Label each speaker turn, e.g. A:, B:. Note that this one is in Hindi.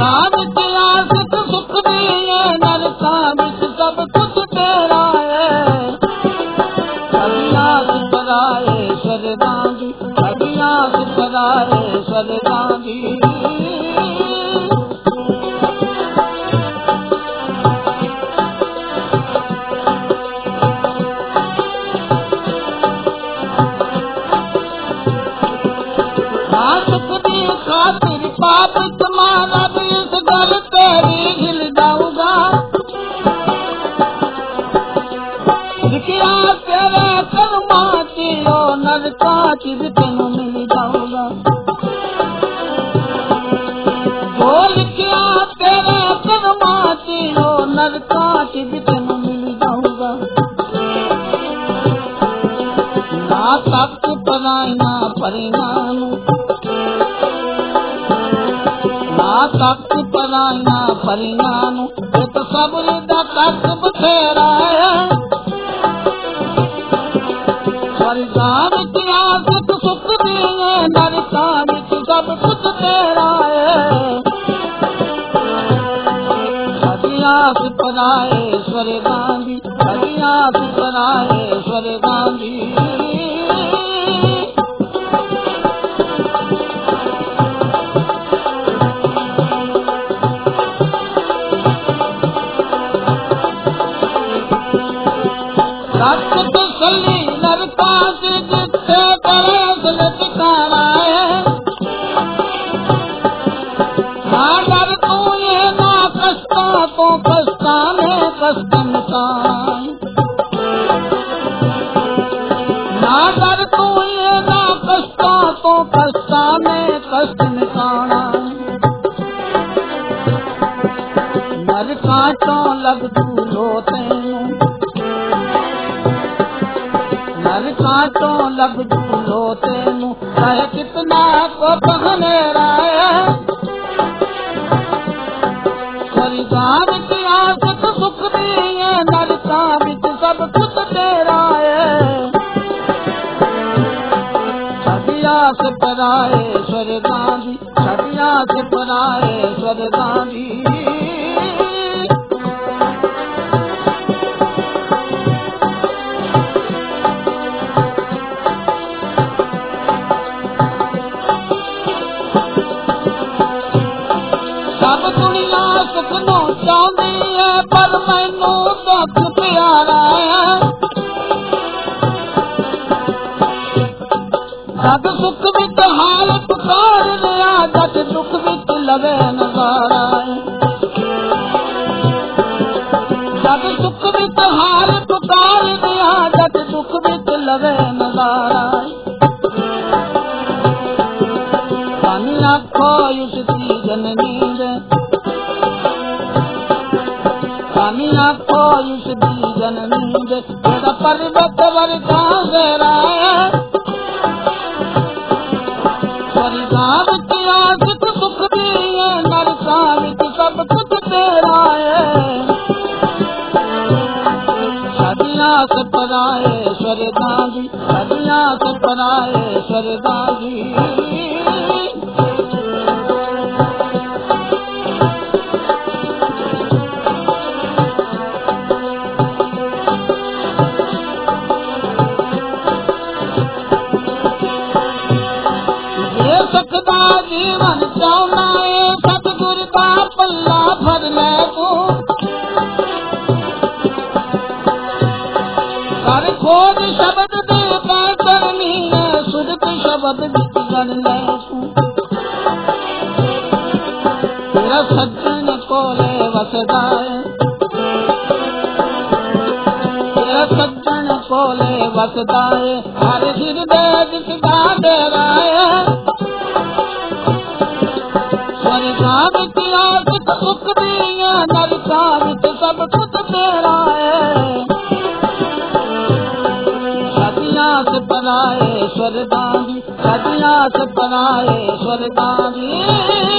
A: स्वर्गां विच आशिक सुख दिए, नरकां विच सब कुछ तेरा है। सदियां सुपराए स्वर्गां दी, सदियां सुपराए स्वर्गां दी। खातिर पाप तुम्हारा भी इस गल तेरी हिल जाऊंगा। लिखिया तेरे कर्मा की ओ नरका की भी तेनू मिल जाऊंगा। जो लिखिया तेरे कर्मा की ओ नरका की भी तेनू मिल जाऊंगा। ना तक पराई ना परिणाम, तक पराई ना परिणाम, एक सब्र दा तक बथेरा है। स्वर्गां विच आशिक सुख दिए, नरकां विच सब कुछ तेरा है। सदियां सुपराए स्वर्गां दी, सदियां सुपराए स्वर्गां दी। तसल्ली नरकां दी जिथे तेरे दिल ठिकाना है। ना डर तू ये ना कष्टां तो कष्टां में कष्ट मिटाए। ना डर तू ये ना कष्टां तो कष्टां में कष्ट मिटाना। नरकां चों लग तू लोटे, नरकां चों लग झूलो तेनू, चाहे कितना को पहनेरा है। स्वर्गां विच आशिक सुख दिए, नरकां विच सब कुछ तेरा है। सदियां सुपराए स्वर्गां दी, सदियां सुपराए स्वर्गां दी। सब दुनिया सुख नू चाहती है, पर मैनू दुख प्यारा है। जग सुख विच हाल पुकार लिया, जग दुख विच लवे नजारा है। जग सुख विच हाल पुकार लिया, जग दुख विच लवे नजारा है। पानी आखो उसकी जननी दे, पानी आखो उसकी जननी दे, तेरा पर्वत वर्गा तेरा है। स्वर्गां विच आशिक सुख दिए, नरकां विच सब कुछ तेरा है। सदियां सुपराए स्वर्गां दी, सदियां सुपराए स्वर्गां दी। सकदा जीवन चाहना है, सतगुर दा पल्ला भर ले तू। कर खोज शब्द दे करनी है, सुरत शब्द विच गण ले तू। तेरा सज्जन कोले वसदा है, तेरा सज्जन कोले वसदा है। हर हृदय जिसदा डेरा है। स्वर्गां विच आशिक सुख दिए, नरकां विच सब कुछ तेरा है। सदियां सुपराए स्वर्गां दी, सदियां सुपराए स्वर्गां दी।